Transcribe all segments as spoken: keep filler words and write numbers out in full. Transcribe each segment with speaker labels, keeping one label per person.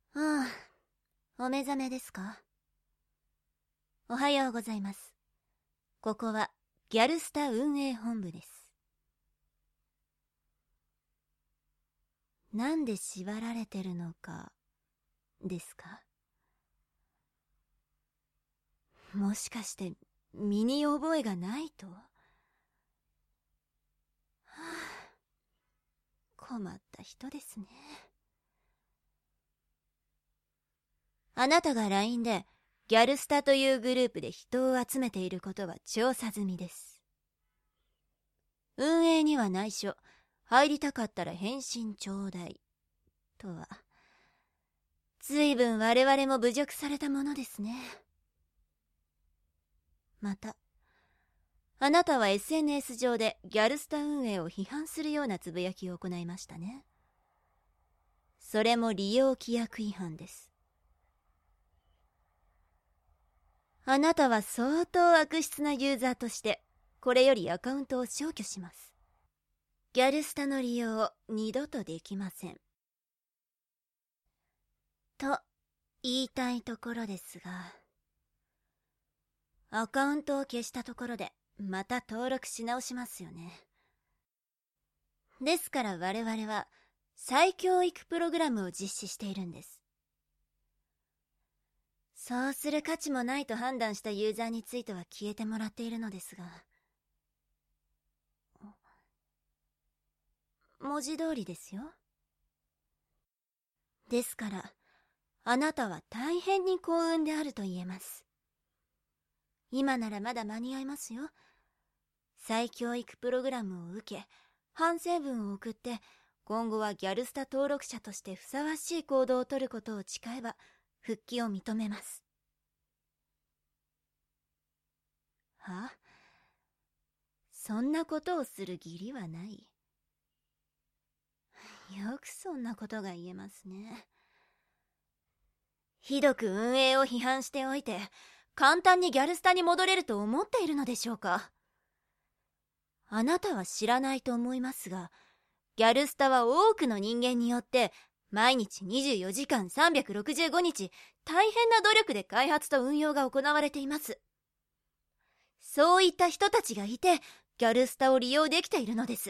Speaker 1: ああ、お目覚めですか？おはようございます。ここはギャルスタ運営本部です。なんで縛られてるのかですか？もしかして身に覚えがないと？はあ、困った人ですね。あなたが ライン でギャルスタというグループで人を集めていることは調査済みです。運営には内緒、入りたかったら返信ちょうだいとは、ずいぶん我々も侮辱されたものですね。また、あなたは エスエヌエス 上でギャルスタ運営を批判するようなつぶやきを行いましたね。それも利用規約違反です。あなたは相当悪質なユーザーとしてこれよりアカウントを消去します。ギャルスタの利用を二度とできませんと言いたいところですが、アカウントを消したところでまた登録し直しますよね。ですから我々は再教育プログラムを実施しているんです。そうする価値もないと判断したユーザーについては消えてもらっているのですが、文字通りですよ。ですからあなたは大変に幸運であると言えます。今ならまだ間に合いますよ。再教育プログラムを受け反省文を送って、今後はギャルスタ登録者としてふさわしい行動をとることを誓えば復帰を認めます。は？そんなことをする義理はない。よくそんなことが言えますね。ひどく運営を批判しておいて簡単にギャルスタに戻れると思っているのでしょうか？あなたは知らないと思いますが、ギャルスタは多くの人間によって毎日にじゅうよじかんさんびゃくろくじゅうごにち大変な努力で開発と運用が行われています。そういった人たちがいてギャルスタを利用できているのです。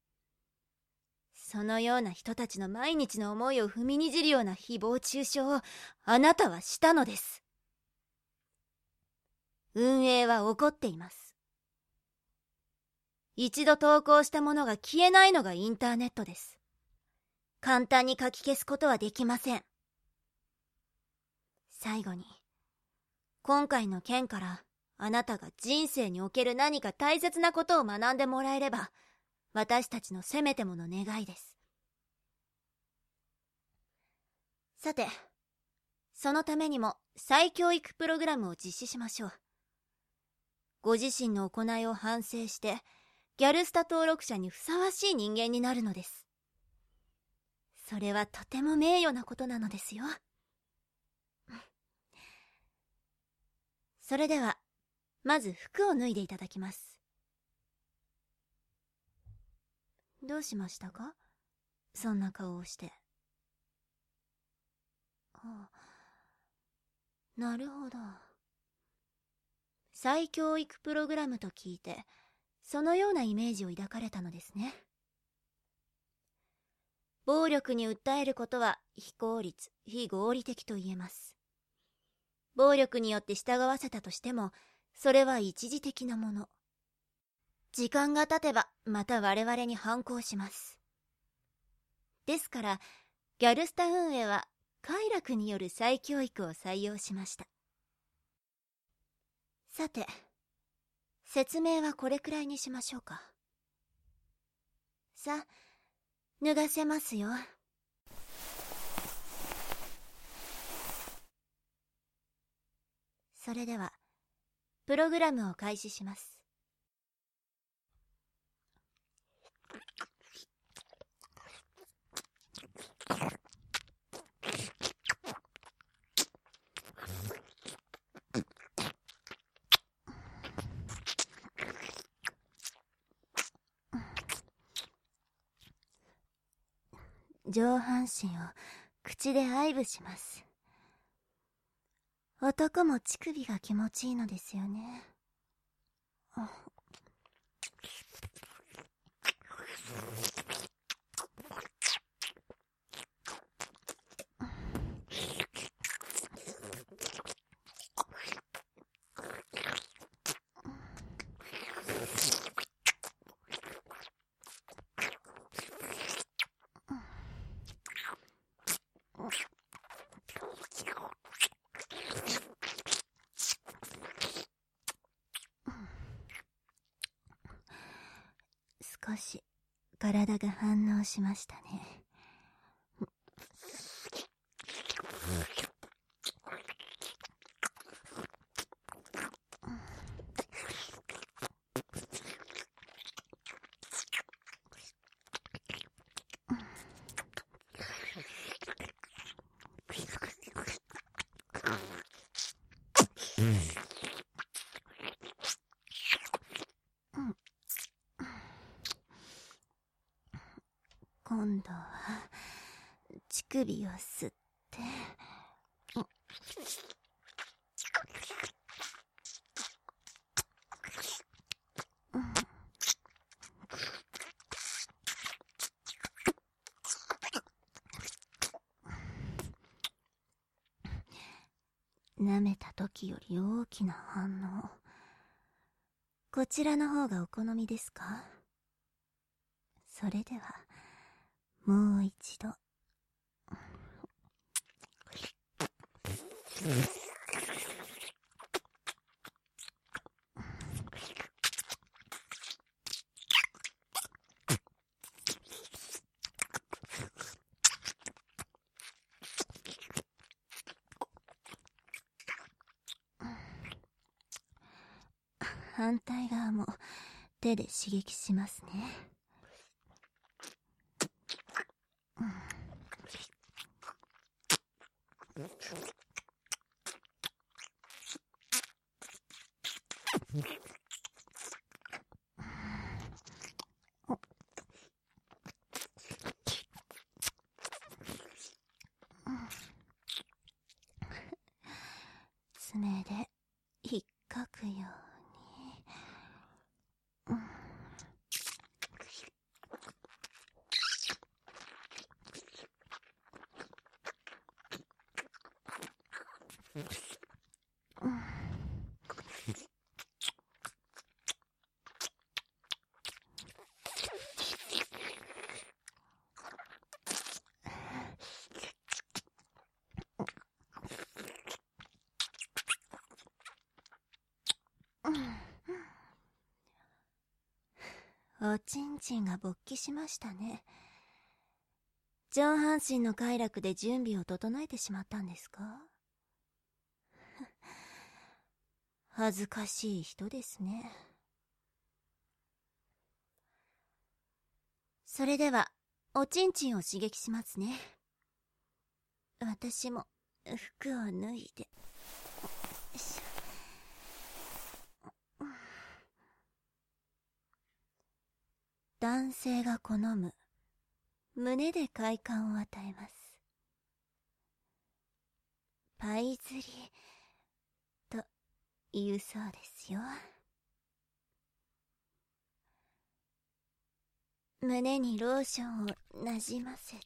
Speaker 1: そのような人たちの毎日の思いを踏みにじるような誹謗中傷をあなたはしたのです。運営は怒っています。一度投稿したものが消えないのがインターネットです。簡単に書き消すことはできません。最後に、今回の件からあなたが人生における何か大切なことを学んでもらえれば私たちのせめてもの願いです。さて、そのためにも再教育プログラムを実施しましょう。ご自身の行いを反省してギャルスタ登録者にふさわしい人間になるのです。それはとても名誉なことなのですよ。それではまず服を脱いでいただきます。どうしましたか？そんな顔をして。あ、なるほど。再教育プログラムと聞いてそのようなイメージを抱かれたのですね。暴力に訴えることは非効率、非合理的と言えます。暴力によって従わせたとしてもそれは一時的なもの。時間が経てばまた我々に反抗します。ですからギャルスタ運営は快楽による再教育を採用しました。さて、説明はこれくらいにしましょうか。さあ、脱がせますよ。それではプログラムを開始します。上半身を口で愛撫します。男も乳首が気持ちいいのですよね。少し体が反応しましたね。今度は乳首を吸って、舐めた時より大きな反応。こちらの方がお好みですか？それではもう一度。反対側も手で刺激しますね。爪で引っかくように。おちんちんが勃起しましたね。上半身の快楽で準備を整えてしまったんですか？恥ずかしい人ですね。それではおちんちんを刺激しますね。私も服を脱いで。男性が好む胸で快感を与えます。パイ釣りというそうですよ。胸にローションをなじませて。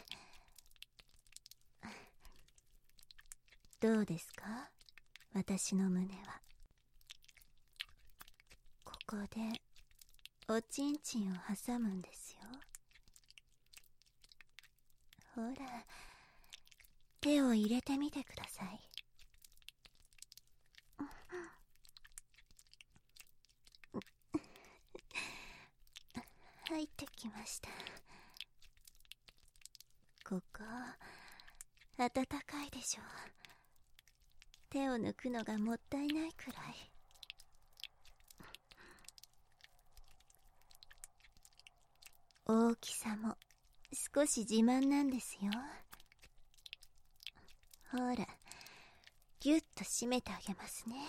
Speaker 1: どうですか？私の胸は。ここでおちんちんを挟むんですよ。ほら、手を入れてみてください。入ってきました。ここ暖かいでしょう。手を抜くのがもったいないくらい。大きさも少し自慢なんですよ。ほら、ぎゅっと締めてあげますね。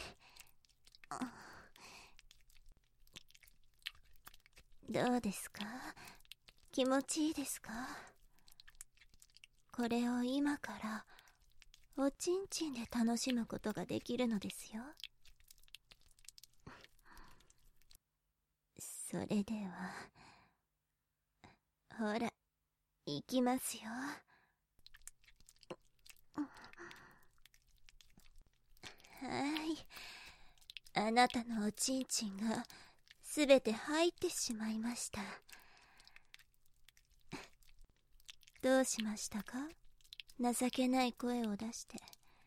Speaker 1: どうですか？気持ちいいですか？ これを今からおちんちんで楽しむことができるのですよ。それではほら、行きますよ。はい、あなたのおちんちんがすべて入ってしまいました。どうしましたか？情けない声を出して。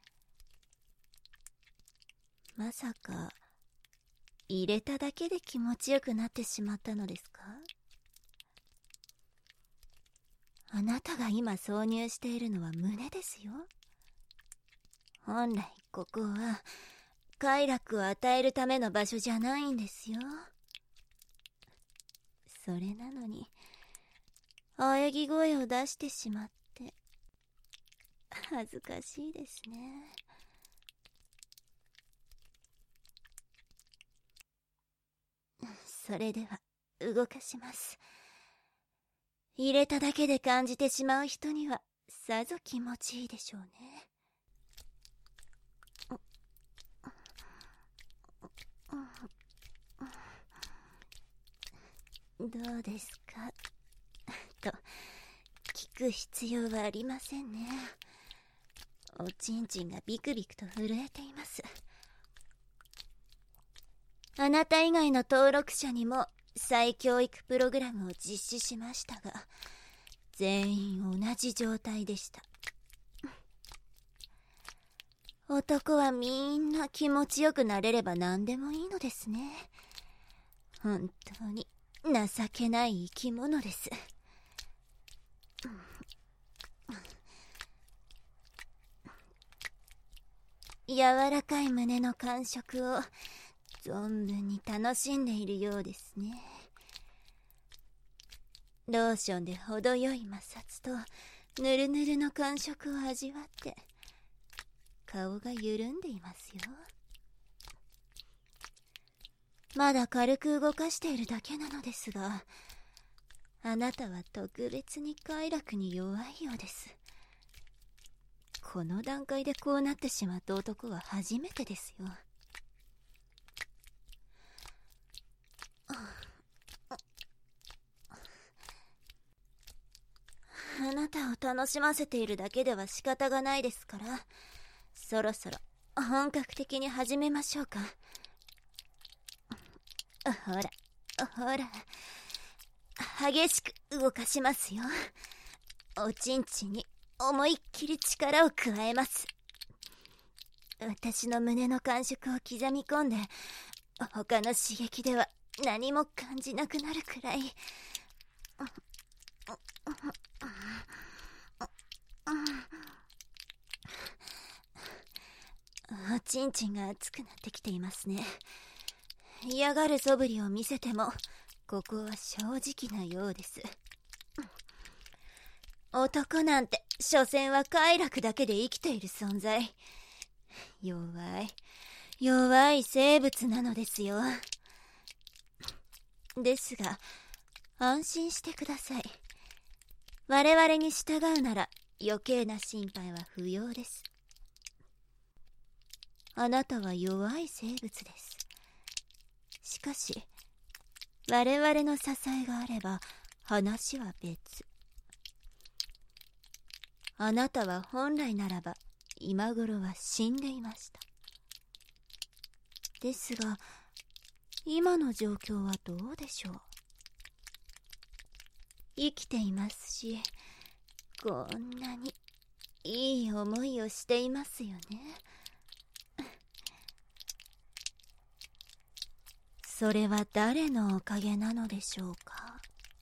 Speaker 1: まさか入れただけで気持ちよくなってしまったのですか？あなたが今挿入しているのは胸ですよ。本来ここは快楽を与えるための場所じゃないんですよ。それなのに喘ぎ声を出してしまって恥ずかしいですね。それでは動かします。入れただけで感じてしまう人にはさぞ気持ちいいでしょうね。どうですかと聞く必要はありませんね。おちんちんがビクビクと震えています。あなた以外の登録者にも再教育プログラムを実施しましたが、全員同じ状態でした。男はみんな気持ちよくなれれば何でもいいのですね。本当に情けない生き物です。柔らかい胸の感触を存分に楽しんでいるようですね。ローションで程よい摩擦とぬるぬるの感触を味わって顔が緩んでいますよ。まだ軽く動かしているだけなのですが、あなたは特別に快楽に弱いようです。この段階でこうなってしまった男は初めてですよ。あなたを楽しませているだけでは仕方がないですから、そろそろ本格的に始めましょうか。ほらほら、激しく動かしますよ。おちんちんに思いっきり力を加えます。私の胸の感触を刻み込んで、他の刺激では何も感じなくなるくらい。おちんちんが熱くなってきていますね。嫌がる素振りを見せてもここは正直なようです。男なんて所詮は快楽だけで生きている存在。弱い弱い生物なのですよ。ですが安心してください。我々に従うなら余計な心配は不要です。あなたは弱い生物です。しかし我々の支えがあれば話は別。あなたは本来ならば今頃は死んでいました。ですが今の状況はどうでしょう。生きていますし、こんなにいい思いをしていますよね。それは誰のおかげなのでしょうか。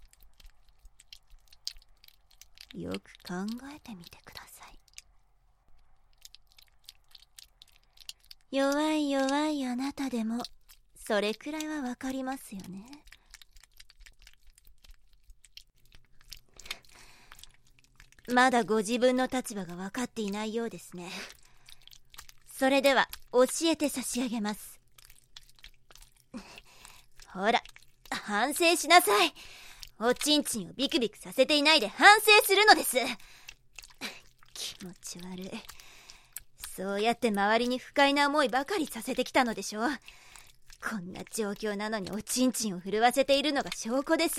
Speaker 1: よく考えてみてください。弱い弱いあなたでもそれくらいはわかりますよね。まだご自分の立場が分かっていないようですね。それでは教えて差し上げます。ほら、反省しなさい。おちんちんをビクビクさせていないで反省するのです。 気持ち悪い。そうやって周りに不快な思いばかりさせてきたのでしょ。こんな状況なのにおちんちんを震わせているのが証拠です。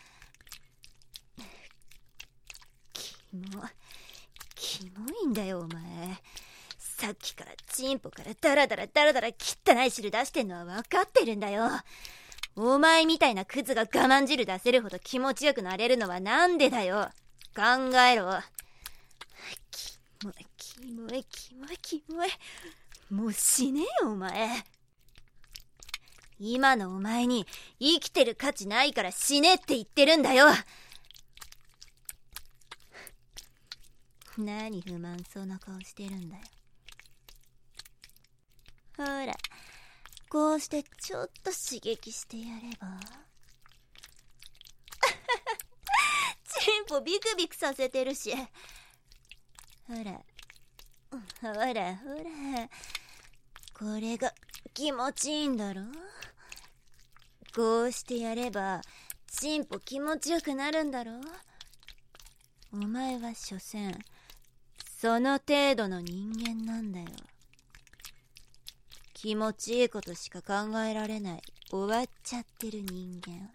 Speaker 1: キモキモいんだよお前。さっきからチンポからダラダラダラダラ汚い汁出してんのは分かってるんだよ。お前みたいなクズが我慢汁出せるほど気持ちよくなれるのはなんでだよ。考えろ。キモいキモいキモいキモい。もう死ねよお前。今のお前に生きてる価値ないから死ねって言ってるんだよ。何不満そうな顔してるんだよ。ほら、こうしてちょっと刺激してやれば。チンポビクビクさせてるし。ほら、ほらほら、これが気持ちいいんだろ。こうしてやればチンポ気持ちよくなるんだろ。お前は所詮その程度の人間なんだよ。気持ちいいことしか考えられない終わっちゃってる人間。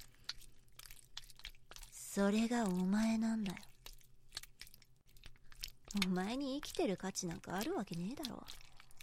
Speaker 1: それがお前なんだよ。お前に生きてる価値なんかあるわけねえだろ。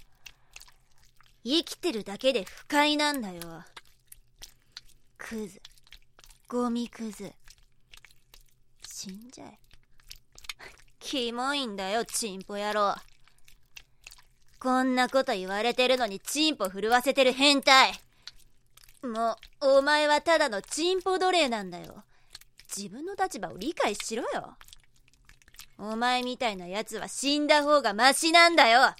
Speaker 1: 生きてるだけで不快なんだよ。クズ、ゴミクズ、死んじゃえ。キモいんだよチンポ野郎。こんなこと言われてるのにチンポ震わせてる変態。もうお前はただのチンポ奴隷なんだよ。自分の立場を理解しろよ。お前みたいなやつは死んだ方がマシなんだよ。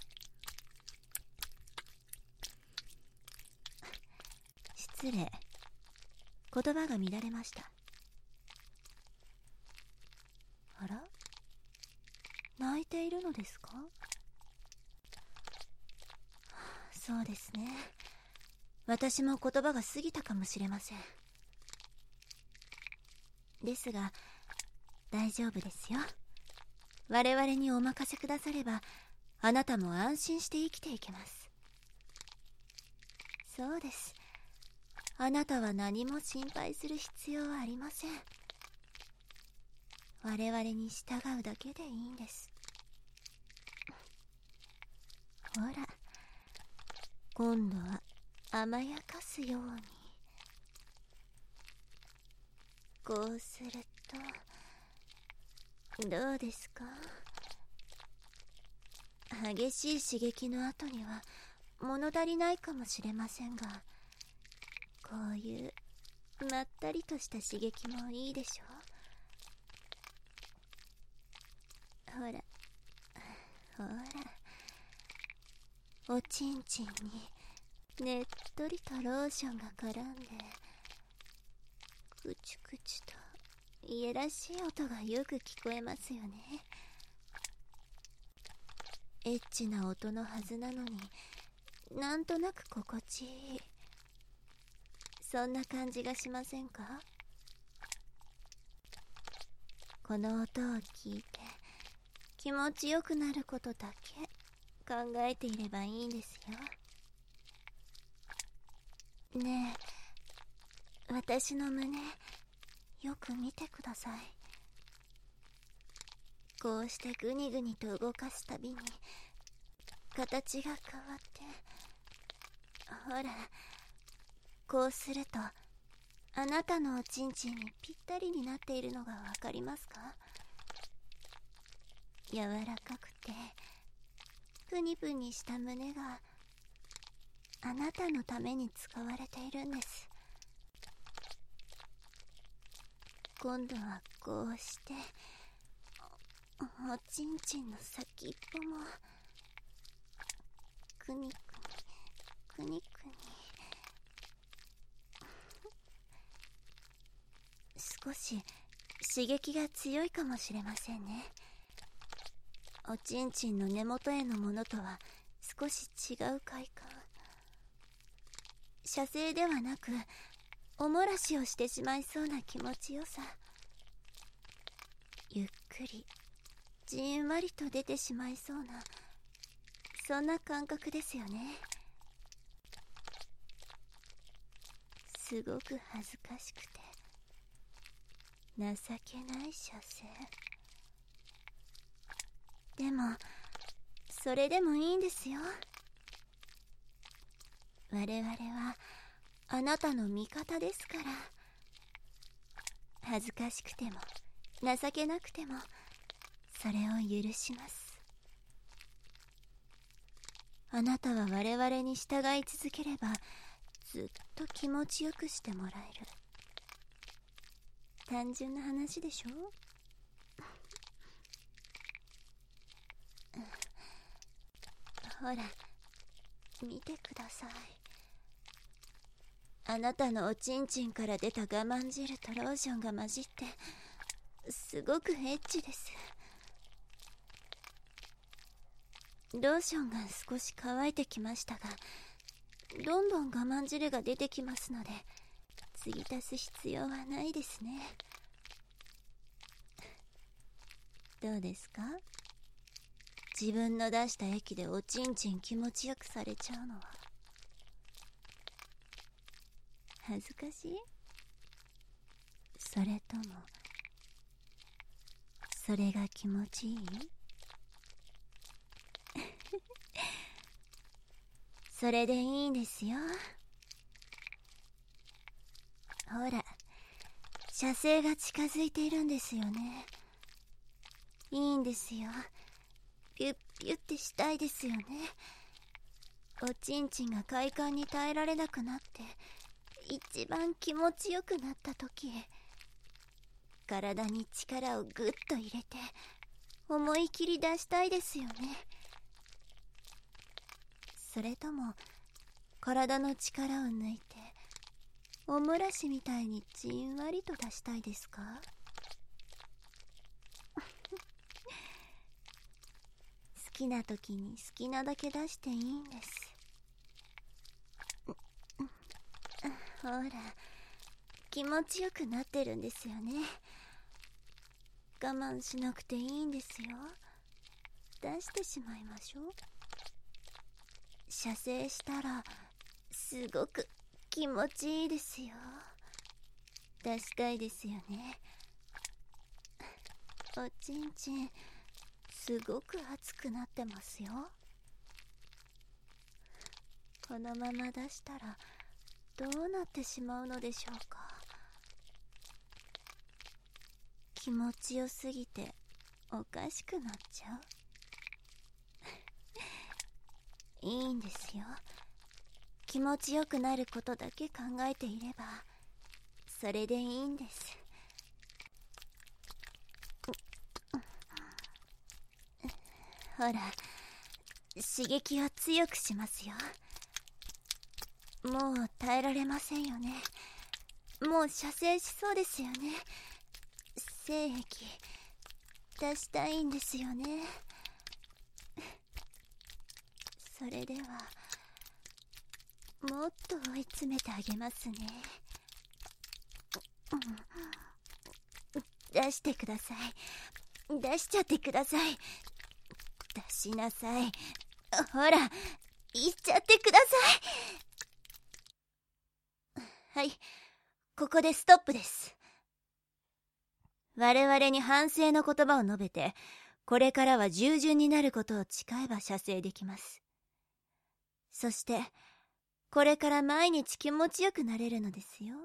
Speaker 1: 失礼、言葉が乱れました。あら、泣いているのですか？そうですね。私も言葉が過ぎたかもしれません。ですが、大丈夫ですよ。我々にお任せくだされば、あなたも安心して生きていけます。そうです。あなたは何も心配する必要はありません。我々に従うだけでいいんです。ほら、今度は甘やかすように。こうするとどうですか？激しい刺激の後には物足りないかもしれませんが、こういうまったりとした刺激もいいでしょう。ほらほら、おちんちんにねっとりとローションが絡んで、くちゅくちゅといやらしい音がよく聞こえますよね。エッチな音のはずなのに、なんとなく心地いい。そんな感じがしませんか？この音を聞いて気持ちよくなることだけ考えていればいいんですよ。ねえ、私の胸よく見てください。こうしてグニグニと動かすたびに形が変わって、ほら、こうするとあなたのおちんちんにぴったりになっているのがわかりますか？柔らかくてプニプニした胸があなたのために使われているんです。今度はこうしておちんちんの先っぽもくにくにくにくに少し刺激が強いかもしれませんね。おちんちんの根元へのものとは少し違う快感。射精ではなくおもらしをしてしまいそうな気持ちよさ。ゆっくりじんわりと出てしまいそうな、そんな感覚ですよね。すごく恥ずかしくて情けない射精。でもそれでもいいんですよ。我々はあなたの味方ですから。恥ずかしくても情けなくてもそれを許します。あなたは我々に従い続ければずっと気持ちよくしてもらえる。単純な話でしょ。ほら見てください。あなたのおちんちんから出た我慢汁とローションが混じってすごくエッチです。ローションが少し乾いてきましたが、どんどん我慢汁が出てきますので継ぎ足す必要はないですね。どうですか？自分の出した液でおちんちん気持ちよくされちゃうのは恥ずかしい？それともそれが気持ちいい？それでいいんですよ。ほら射精が近づいているんですよね。いいんですよ。ピュッピュッてしたいですよね。おちんちんが快感に耐えられなくなって一番気持ちよくなった時、体に力をグッと入れて思い切り出したいですよね。それとも体の力を抜いておもらしみたいにじんわりと出したいですか？好きな時に好きなだけ出していいんです。ほら気持ちよくなってるんですよね。我慢しなくていいんですよ。出してしまいましょう。射精したらすごく気持ちいいですよ。出したいですよね。おちんちんすごく熱くなってますよ。このまま出したらどうなってしまうのでしょうか。気持ちよすぎておかしくなっちゃう。いいんですよ。気持ちよくなることだけ考えていればそれでいいんです。ほら刺激を強くしますよ。もう耐えられませんよね。もう射精しそうですよね。精液出したいんですよね。それではもっと追い詰めてあげますね。出してください。出しちゃってください。出しなさい。ほら、言っちゃってください。はい、ここでストップです。我々に反省の言葉を述べて、これからは従順になることを誓えば射精できます。そして、これから毎日気持ちよくなれるのですよ。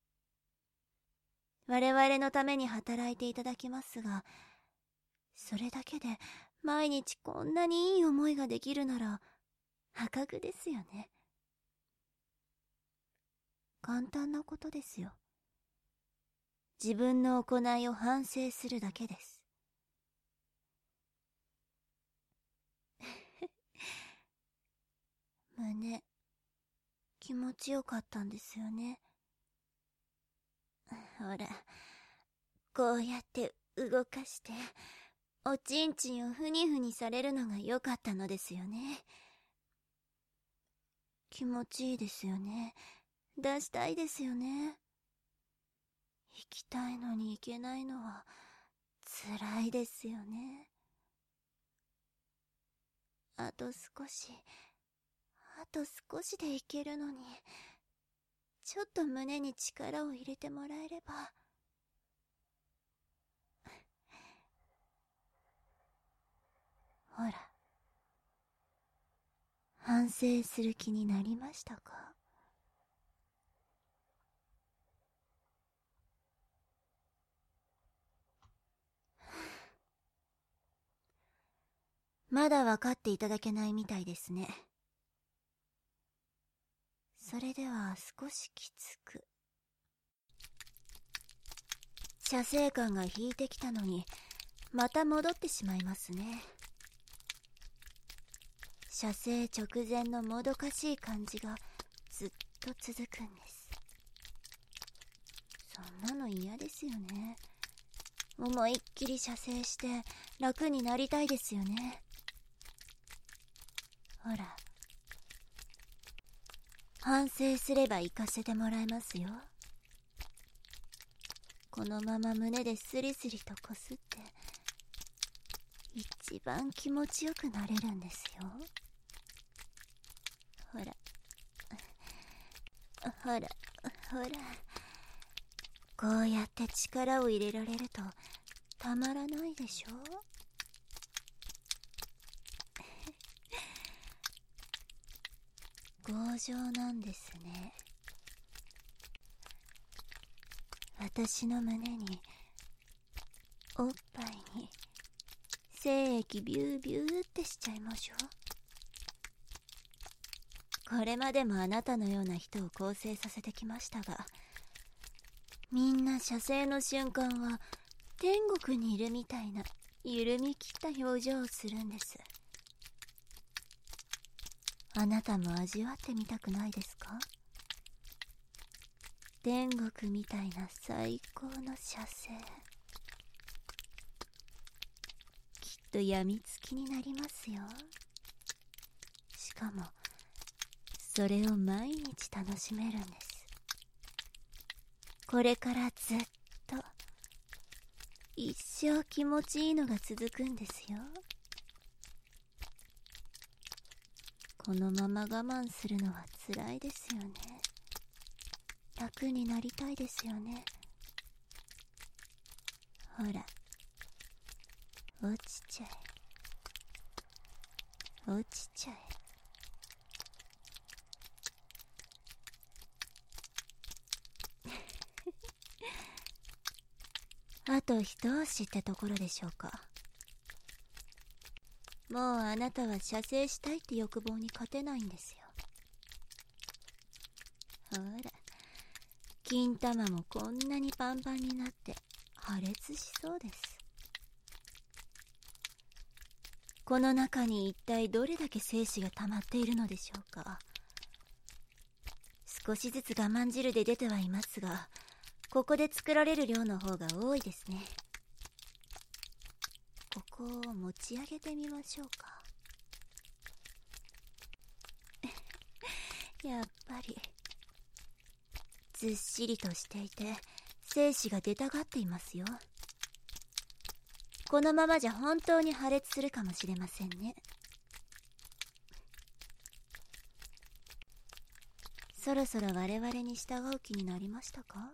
Speaker 1: 我々のために働いていただきますが、それだけで毎日こんなにいい思いができるなら破格ですよね。簡単なことですよ。自分の行いを反省するだけです。胸気持ちよかったんですよね。ほらこうやって動かしておちんちんをふにふにされるのが良かったのですよね。気持ちいいですよね。出したいですよね。行きたいのに行けないのは辛いですよね。 あと少し、あと少しでいけるのに、ちょっと胸に力を入れてもらえれば。ほら、反省する気になりましたか？まだ分かっていただけないみたいですね。それでは少しきつく。射精感が引いてきたのに、また戻ってしまいますね。射精直前のもどかしい感じがずっと続くんです。そんなの嫌ですよね。思いっきり射精して楽になりたいですよね。ほら、反省すれば行かせてもらいますよ。このまま胸でスリスリとこすって一番気持ちよくなれるんですよ。ほらほらほら、こうやって力を入れられるとたまらないでしょ。強情なんですね。私の胸に、おっぱいに精液ビュービューってしちゃいましょう。これまでもあなたのような人を構成させてきましたが、みんな射精の瞬間は天国にいるみたいな緩み切った表情をするんです。あなたも味わってみたくないですか？天国みたいな最高の射精。きっとやみつきになりますよ。しかもそれを毎日楽しめるんです。これからずっと一生気持ちいいのが続くんですよ。このまま我慢するのは辛いですよね。楽になりたいですよね。ほら、落ちちゃえ、落ちちゃえ。あと一押しってところでしょうか。もうあなたは射精したいって欲望に勝てないんですよ。ほら、金玉もこんなにパンパンになって破裂しそうです。この中に一体どれだけ精子が溜まっているのでしょうか。少しずつ我慢汁で出てはいますが、ここで作られる量の方が多いですね。ここを持ち上げてみましょうか。やっぱりずっしりとしていて精子が出たがっていますよ。このままじゃ本当に破裂するかもしれませんね。そろそろ我々に従う気になりましたか？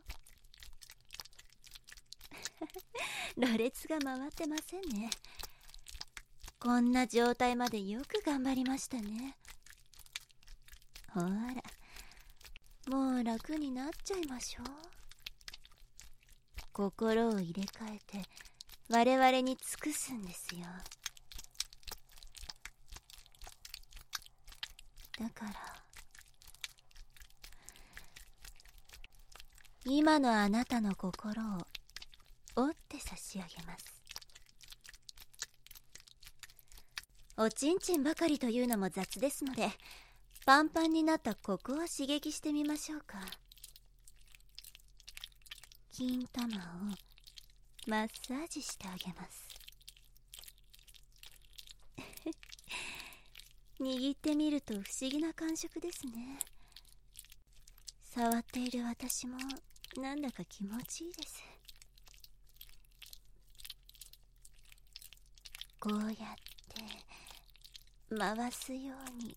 Speaker 1: ろれつが回ってませんね。こんな状態までよく頑張りましたね。ほら、もう楽になっちゃいましょう。心を入れ替えて我々に尽くすんですよ。だから今のあなたの心を折って差し上げます。おちんちんばかりというのも雑ですので、パンパンになったここを刺激してみましょうか。金玉をマッサージしてあげます。握ってみると不思議な感触ですね。触っている私もなんだか気持ちいいです。こうやって回すように。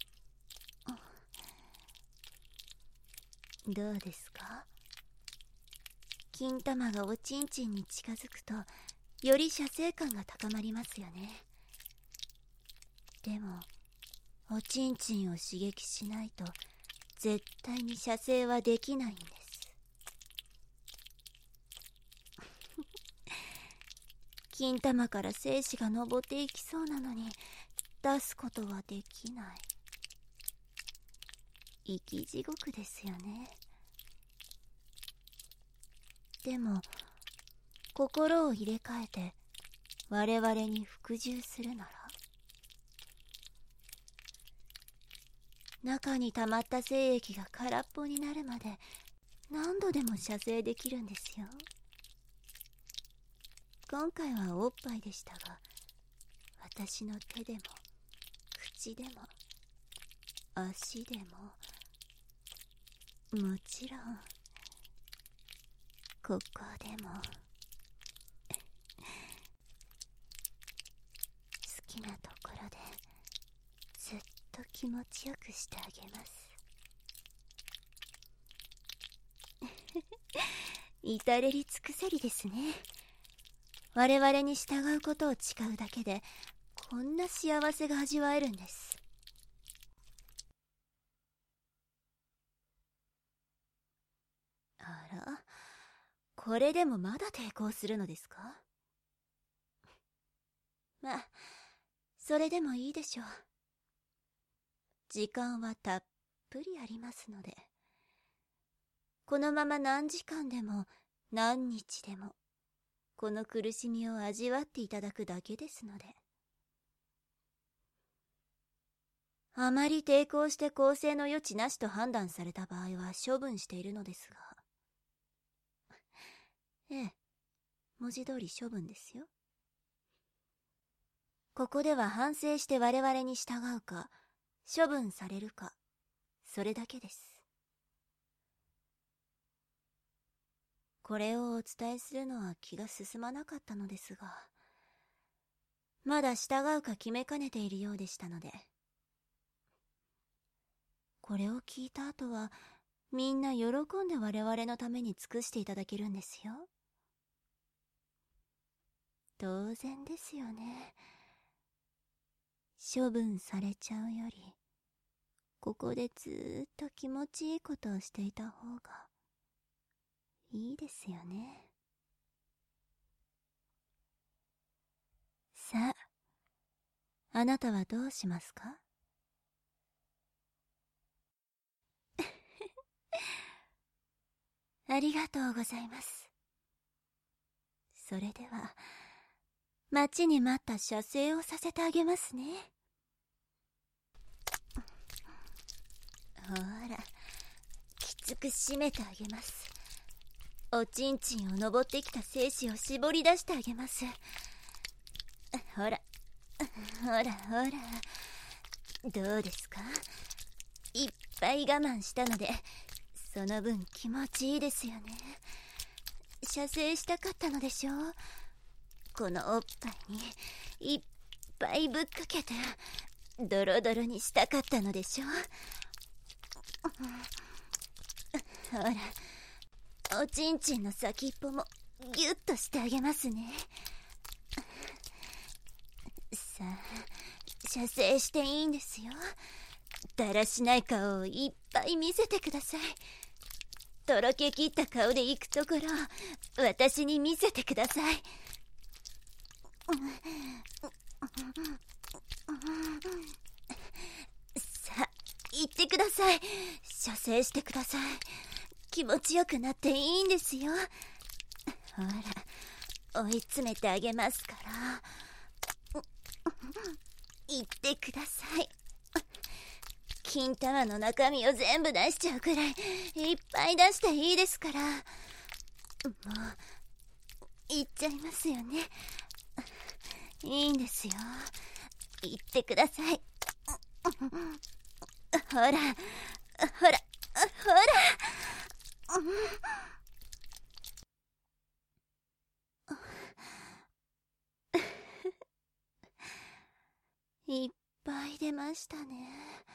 Speaker 1: どうですか？金玉がおちんちんに近づくとより射精感が高まりますよね。でもおちんちんを刺激しないと絶対に射精はできないんです。金玉から精子が昇っていきそうなのに出すことはできない。生き地獄ですよね。でも心を入れ替えて我々に服従するなら、中に溜まった精液が空っぽになるまで何度でも射精できるんですよ。今回はおっぱいでしたが、私の手でも口でも足でも、もちろんここでも好きなところでずっと気持ちよくしてあげます。至れり尽くせりですね。我々に従うことを誓うだけでこんな幸せが味わえるんです。あら、これでもまだ抵抗するのですか？まあ、それでもいいでしょう。時間はたっぷりありますので、このまま何時間でも何日でもこの苦しみを味わっていただくだけですので。あまり抵抗して更生の余地なしと判断された場合は処分しているのですが。ええ、文字通り処分ですよ。ここでは反省して我々に従うか処分されるか、それだけです。これをお伝えするのは気が進まなかったのですが、まだ従うか決めかねているようでしたので。これを聞いた後はみんな喜んで我々のために尽くしていただけるんですよ。当然ですよね。処分されちゃうよりここでずーっと気持ちいいことをしていた方がいいですよね。さあ、あなたはどうしますか？ありがとうございます。それでは待ちに待った射精をさせてあげますね。ほら、きつく締めてあげます。おちんちんを登ってきた精子を絞り出してあげます。ほらほらほら、どうですか？いっぱい我慢したのでその分気持ちいいですよね。射精したかったのでしょう。このおっぱいにいっぱいぶっかけてドロドロにしたかったのでしょう。ほら、おちんちんの先っぽもギュッとしてあげますね。さあ、射精していいんですよ。だらしない顔をいっぱい見せてください。とろけきった顔で行くところを私に見せてください。さあ、行ってください。射精してください。気持ちよくなっていいんですよ。ほら、追い詰めてあげますから。行ってください。金玉の中身を全部出しちゃうくらいいっぱい出していいですから。もう行っちゃいますよね。いいんですよ。行ってください。ほらほらほら。いっぱい出ましたね。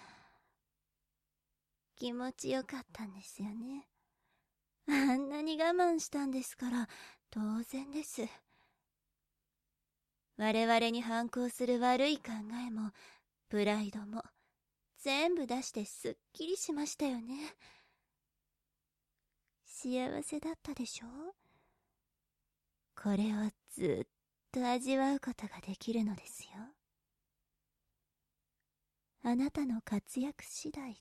Speaker 1: 気持ちよかったんですよね。あんなに我慢したんですから当然です。我々に反抗する悪い考えもプライドも全部出してすっきりしましたよね。幸せだったでしょ？これをずっと味わうことができるのですよ。あなたの活躍次第で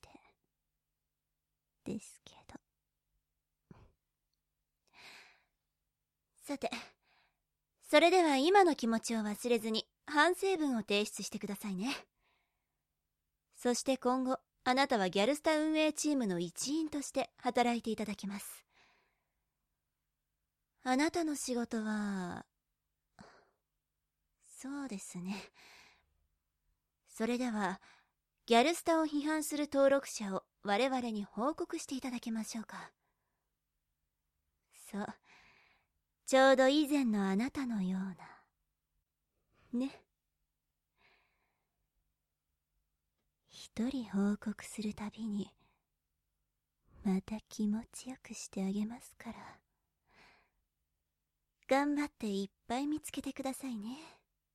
Speaker 1: ですけど。さて、それでは今の気持ちを忘れずに反省文を提出してくださいね。そして今後あなたはギャルスタ運営チームの一員として働いていただきます。あなたの仕事は、そうですね。それではギャルスタを批判する登録者を我々に報告していただきましょうか。そう、ちょうど以前のあなたのようなね。一人報告するたびにまた気持ちよくしてあげますから、頑張っていっぱい見つけてくださいね。